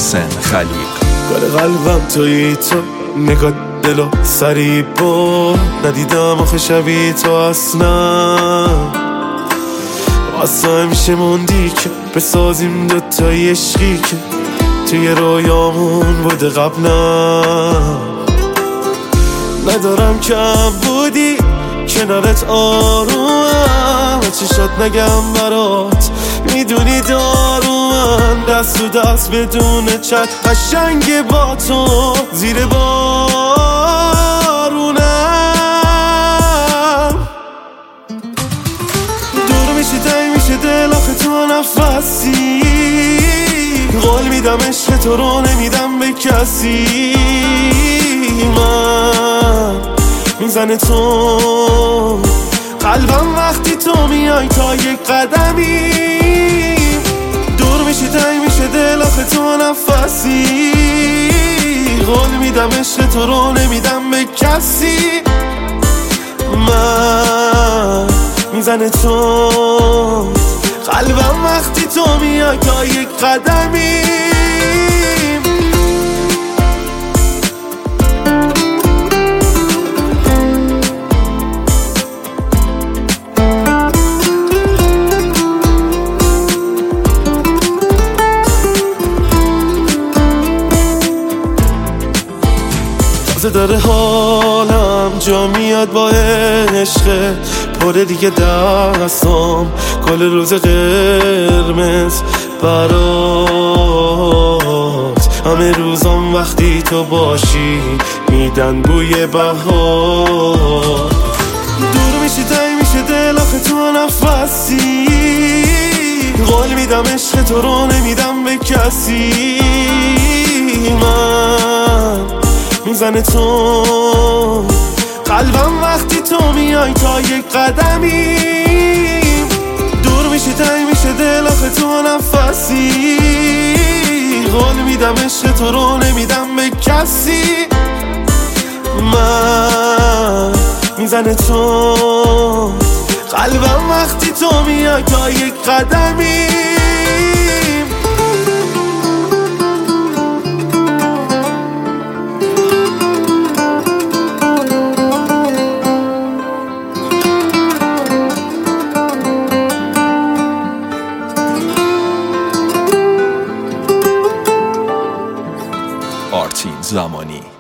محسن خلیق. کار قلبم تویی تو، نگاه دلو سری بود، ندیدم آخه شبیه تو اصلا. واسه همیشه موندی که بسازیم دوتایی عشقی که توی رویامون بوده قبلا. ندارم کم بودی کنارت آرومم، چشات نگم برات میدونی دارومم. دست و دست بدون چت قشنگ با تو زیر بارونم. دور میشه تایی میشه دل آخه تو نفسی، قول میدم عشق تو رو نمیدم به کسی. من میزنه تو قلبم وقتی تو میای تا یک قدمی. دور میشه تایی میشه دل آخه تو نفسی، قول میدم عشق تو رو نمیدم به کسی. من میزنه تو قلبم وقتی تو میای تا یک قدمی. تازه داره حالم جا میاد با عشق، پره دیگه دستم گل روز قرمز برات. همه روزم وقتی تو باشی میدن بوی بهار. دور میشی تایی میشه دل آخه تو نفسی، قول میدم عشق تو رو نمیدم به کسی. من میزنه تو قلبم وقتی تو میای تا یک قدمی. دور میشه تایی میشه دل آخه تو نفسی، قول میدم عشق تو رو نمیدم به کسی. من میزنه تو قلبم وقتی تو میای تا یک قدمی. آرتین زمانی.